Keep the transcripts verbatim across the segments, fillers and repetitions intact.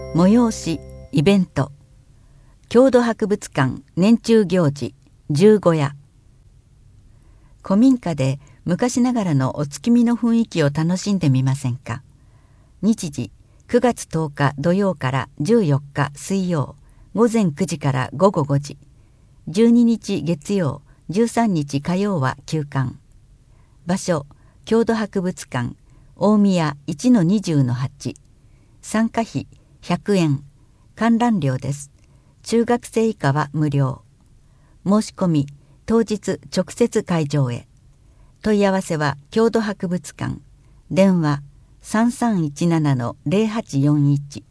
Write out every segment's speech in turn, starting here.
催しイベント郷土博物館年中行事十五夜。古民家で昔ながらのお月見の雰囲気を楽しんでみませんか。日時くがつとおか土曜からじゅうよっか水曜午前くじから午後ごじ、じゅうににち月曜じゅうさんにち火曜は休館。場所郷土博物館大宮 いちのにじゅうのはち。参加費ひゃくえん。観覧料です。中学生以下は無料。申し込み当日直接会場へ。問い合わせは郷土博物館。電話 さんさんいちななのゼロはちよんいち。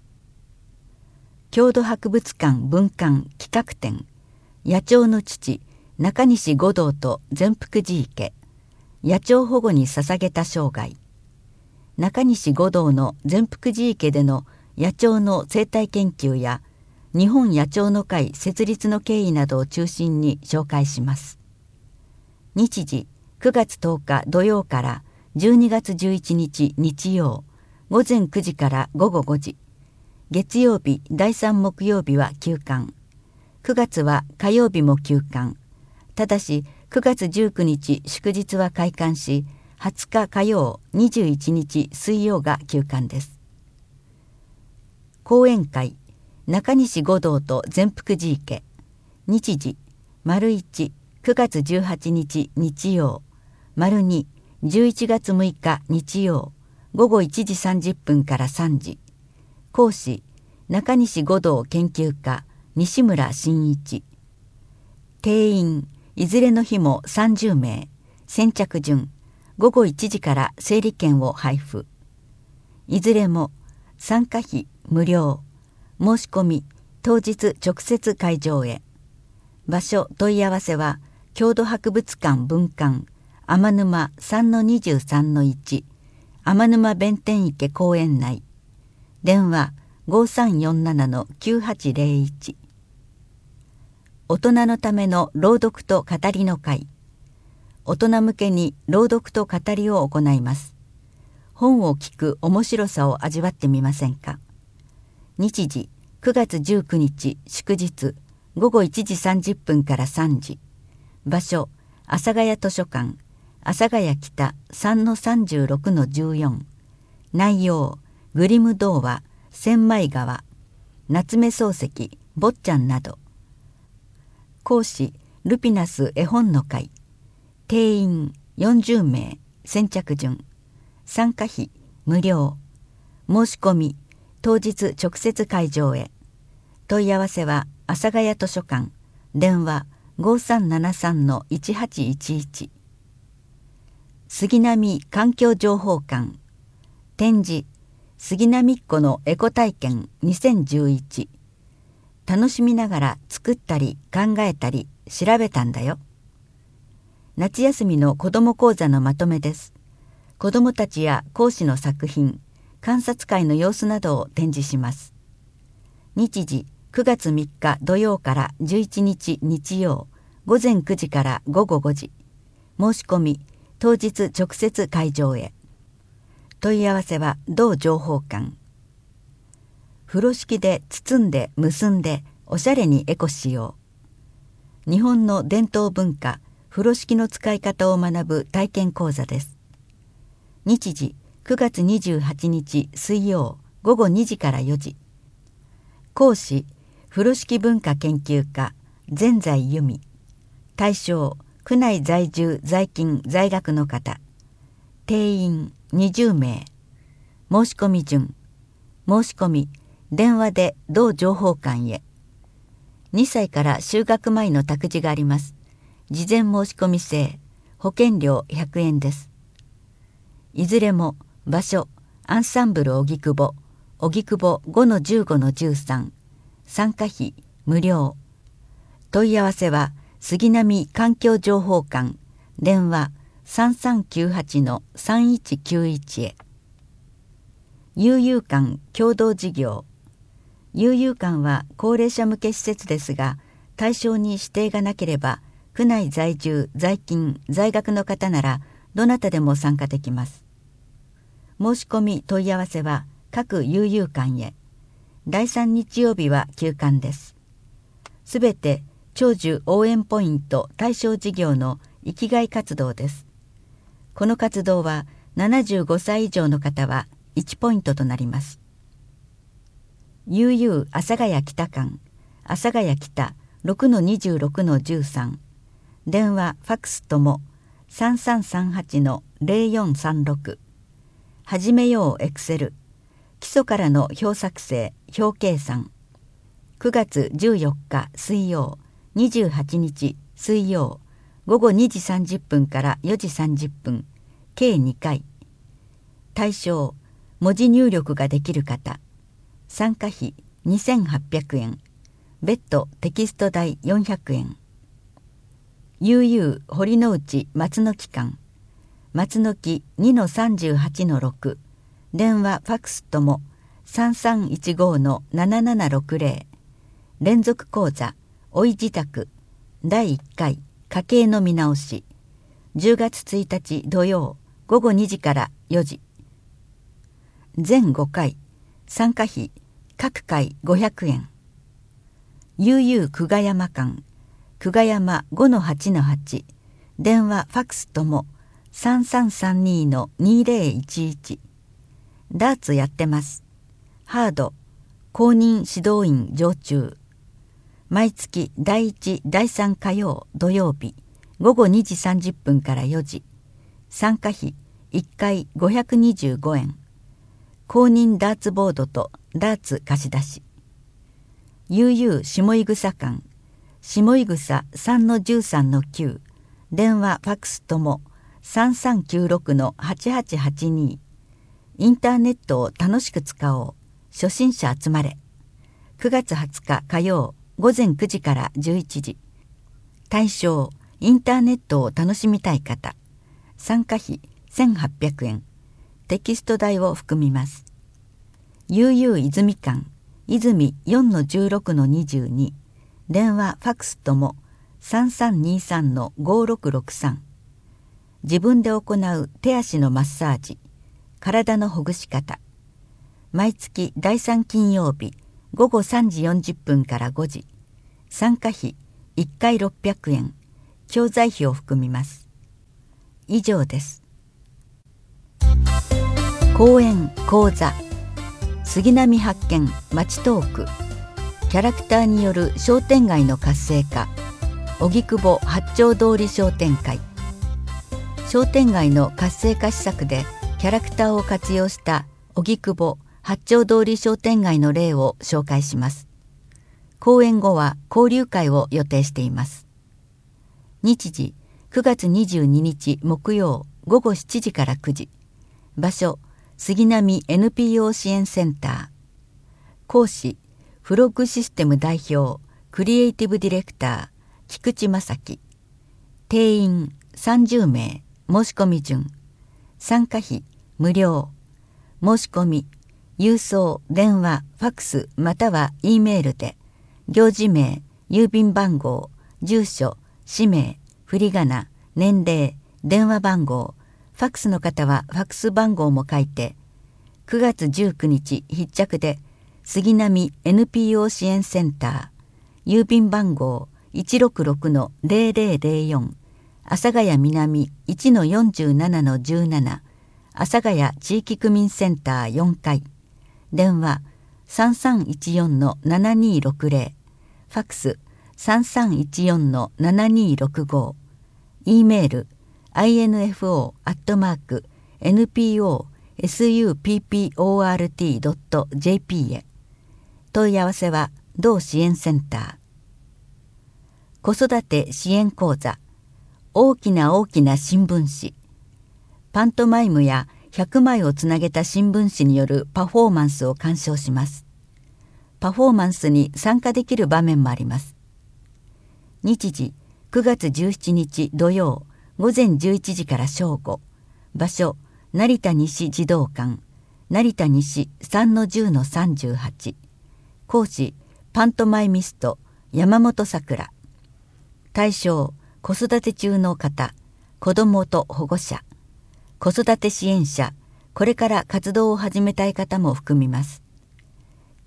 郷土博物館文館企画展野鳥の父中西五道と善福寺池野鳥保護に捧げた生涯。中西五道の善福寺池での野鳥の生態研究や日本野鳥の会設立の経緯などを中心に紹介します。日時くがつとおか土曜からじゅうにがつじゅういちにち日曜午前くじから午後ごじ。月曜日だいさん木曜日は休館。くがつは火曜日も休館。ただしくがつじゅうくにち祝日は開館し、はつか火曜にじゅういちにち水曜が休館です。講演会中西五道と善福寺池。日時丸いちくがつじゅうはちにち日曜丸にじゅういちがつむいか日曜午後いちじさんじゅっぷんからさんじ。講師中西五道研究家西村真一。定員いずれの日もさんじゅうめい。先着順ごごいちじから整理券を配布。いずれも参加費無料。申し込み当日直接会場へ。場所問い合わせは郷土博物館文館天沼 さんのにじゅうさんのいち 天沼弁天池公園内。電話 ごさんよんななのきゅうはちゼロいち。大人のための朗読と語りの会。大人向けに朗読と語りを行います。本を聞く面白さを味わってみませんか。日時くがつじゅうくにち祝日ごごいちじさんじゅっぷんからさんじ。場所阿佐ヶ谷図書館阿佐ヶ谷北 さんのさんじゅうろくのじゅうよん。内容グリム童話千枚川夏目漱石坊ちゃんなど。講師ルピナス絵本の会。定員よんじゅうめい。先着順。参加費無料。申し込み当日直接会場へ。問い合わせは阿佐ヶ谷図書館。電話 ごさんななさんのいちはちいちいち。杉並環境情報館。展示杉並っ子のエコ体験にせんじゅういち。楽しみながら作ったり考えたり調べたんだよ。夏休みの子ども講座のまとめです。子どもたちや講師の作品、観察会の様子などを展示します。日時くがつみっか土曜からじゅういちにち日曜午前くじから午後ごじ。申し込み当日直接会場へ。問い合わせは同情報館。風呂敷で包んで結んでおしゃれにエコしよう。日本の伝統文化風呂敷の使い方を学ぶ体験講座です。日時くがつにじゅうはちにち水曜ごごにじからよじ。講師風呂敷文化研究家全財由美。対象区内在住在勤在学の方。定員にじゅうめい。申し込み順。申し込み電話で同情報館へ。にさいから就学前の託児があります。事前申し込み制。保険料ひゃくえんです。いずれも場所アンサンブル荻窪荻窪 ごのじゅうごのじゅうさん。参加費無料。問い合わせは杉並環境情報館。電話 さんさんきゅうはちのさんいちきゅういち へ。悠々館共同事業。悠々館は高齢者向け施設ですが、対象に指定がなければ区内在住在勤在学の方ならどなたでも参加できます。申し込み問い合わせは各悠々館へ。 だいさん日曜日は休館です。すべて長寿応援ポイント対象事業の生きがい活動です。この活動はななじゅうごさい以上の方はいちポイントとなります。ユーユー 阿佐ヶ谷北間、阿佐ヶ谷北 ろくのにじゅうろくのじゅうさん、電話ファックスとも さんさんさんはちのゼロよんさんろく、始めようエクセル、基礎からの表作成表計算、くがつじゅうよっか水曜、にじゅうはちにち水曜、ごごにじさんじゅっぷんからよじさんじゅっぷん、計にかい。対象、文字入力ができる方。参加費にせんはっぴゃくえん、別途テキスト代よんひゃくえん。ユーユー 堀之内松の木間、松の木 にのさんじゅうはちのろく、電話ファックスとも さんさんいちごのななななろくゼロ、連続講座おい自宅だいいっかい家計の見直し、じゅうがつついたち土曜ごごにじからよじ。全ごかい、参加費各回ごひゃくえん。ユーユー 久我山間、久我山 ごのはちのはち、電話ファックスともさんさんさんにのにゼロいちいち。ダーツやってます。ハード公認指導員常駐。毎月だいいちだいさん火曜土曜日ごごにじさんじゅっぷんからよじ。参加費いっかいごひゃくにじゅうごえん。公認ダーツボードとダーツ貸し出し。ユーユー 下井草間、下井草 さんのじゅうさんのきゅう、電話ファックスともさんさんきゅうろくのはちはちはちに。インターネットを楽しく使おう、初心者集まれ。くがつはつか火曜ごぜんくじからじゅういちじ。対象、インターネットを楽しみたい方。参加費せんはっぴゃくえん、テキスト代を含みます。ユーユー 泉間、泉 よんのじゅうろくのにじゅうに、電話ファックスともさんさんにさんのごろくろくさん。自分で行う手足のマッサージ、体のほぐし方。毎月だいさん金曜日ごごさんじよんじゅっぷんからごじ。参加費いっかいろっぴゃくえん、教材費を含みます。以上です。講演講座、杉並発見町トーク、キャラクターによる商店街の活性化、荻窪八丁通り商店会。商店街の活性化施策でキャラクターを活用した荻窪八丁通り商店街の例を紹介します。講演後は交流会を予定しています。日時くがつにじゅうににち木曜ごごしちじからくじ。場所杉並 エヌピーオー 支援センター。講師フロッグシステム代表クリエイティブディレクター菊池正樹。定員さんじゅうめい、申し込み順。参加費無料。申し込み郵送、電話、ファックスまたは E メールで行事名、郵便番号、住所、氏名、振り仮名、年齢、電話番号、ファックスの方はファックス番号も書いて、くがつじゅうくにち必着で杉並 エヌピーオー 支援センター、郵便番号 いちろくろくのゼロゼロゼロよん、阿佐ヶ谷南 いちのよんじゅうななのじゅうなな、阿佐ヶ谷地域区民センターよんかい、電話 さんさんいちよんのななにろくゼロ、ファックス さんさんいちよんのななにろくご、E メール アイエヌエフオー アットマーク エヌピーオー サポート ドット ジェーピー へ。問い合わせは同支援センター。子育て支援講座、大きな大きな新聞紙。パントマイムやひゃくまいをつなげた新聞紙によるパフォーマンスを鑑賞します。パフォーマンスに参加できる場面もあります。日時くがつじゅうしちにち土曜ごぜんじゅういちじから正午。場所成田西児童館、成田西 さんのじゅうのさんじゅうはち。講師パントマイミスト山本さくら。対象子育て中の方、子どもと保護者、子育て支援者、これから活動を始めたい方も含みます。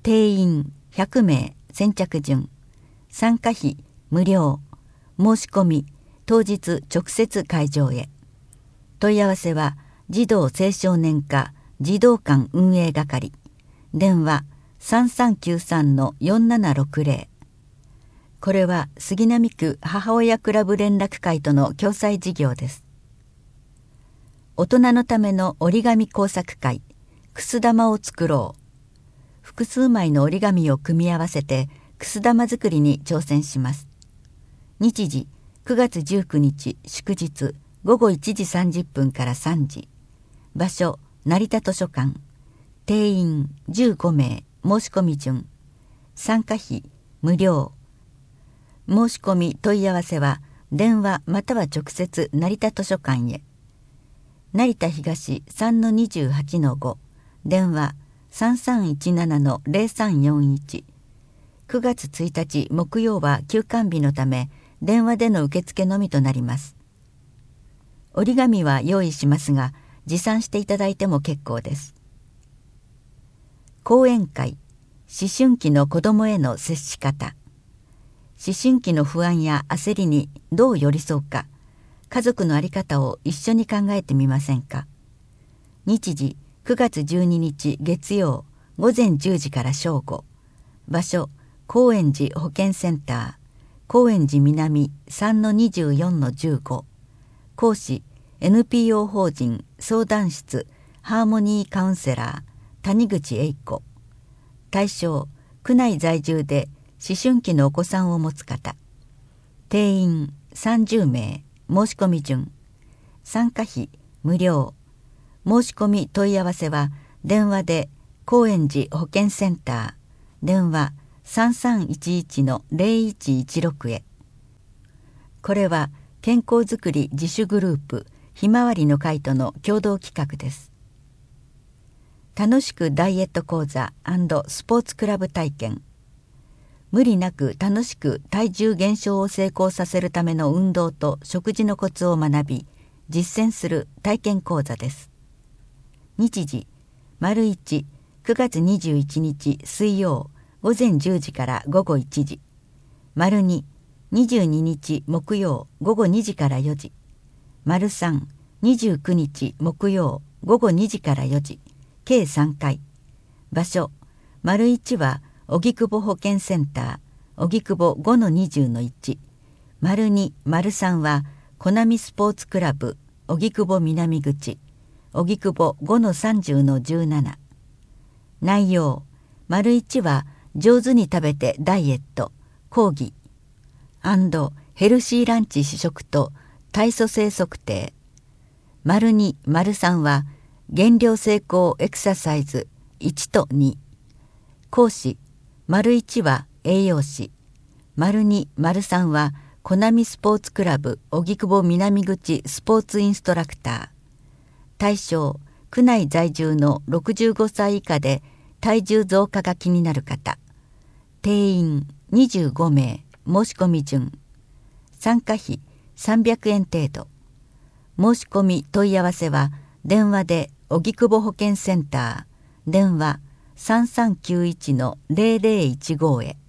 定員ひゃくめい先着順。参加費無料。申し込み当日直接会場へ。問い合わせは児童青少年課児童館運営係。電話 さんさんきゅうさんのよんななろくぜろ。これは杉並区母親クラブ連絡会との共催事業です。大人のための折り紙工作会、くす玉を作ろう。複数枚の折り紙を組み合わせてくす玉作りに挑戦します。日時くがつじゅうくにち祝日ごごいちじさんじゅっぷんからさんじ。場所成田図書館。定員じゅうごめい。申し込み順。参加費無料。申し込み問い合わせは電話または直接成田図書館へ。成田東 さんのにじゅうはちのご。電話 さんさんいちななのぜろさんよんいち。くがつついたち木曜は休館日のため電話での受付のみとなります。折り紙は用意しますが持参していただいても結構です。講演会、思春期の子どもへの接し方。思春期の不安や焦りにどう寄り添うか、家族の在り方を一緒に考えてみませんか。日時くがつじゅうににち月曜ごぜんじゅうじから正午。場所高円寺保健センター、高円寺南 さんのにじゅうよんのじゅうご。講師 エヌピーオー 法人相談室ハーモニーカウンセラー谷口英子。対象区内在住で思春期のお子さんを持つ方。定員さんじゅうめい。申し込み順。参加費無料。申し込み問い合わせは電話で高円寺保健センター、電話 さんさんいちいちのぜろいちいちろく へ。これは健康づくり自主グループひまわりの会との共同企画です。楽しくダイエット講座&スポーツクラブ体験。無理なく楽しく体重減少を成功させるための運動と食事のコツを学び実践する体験講座です。日時丸いち、くがつにじゅういちにち水曜ごぜんじゅうじからごごいちじ。丸に、にじゅうににち木曜ごごにじからよじ。丸さん、にじゅうくにち木曜ごごにじからよじ。計さんかい。場所丸いちは荻窪保健センター荻窪 ごのにじゅうのいち。丸に、丸さんはコナミスポーツクラブ荻窪南口荻窪 ごのさんじゅうのじゅうなな。内容丸いちは上手に食べてダイエット講義&ヘルシーランチ試食と体組成測定。丸に、丸さんは減量成功エクササイズいちとに。講師丸いちは栄養士、丸に、丸さんはコナミスポーツクラブ荻窪南口スポーツインストラクター。対象区内在住のろくじゅうごさい以下で体重増加が気になる方。定員にじゅうごめい。申し込み順。参加費さんびゃくえん程度。申し込み問い合わせは電話で荻窪保健センター、電話 さんさんきゅういちのぜろぜろいちご へ。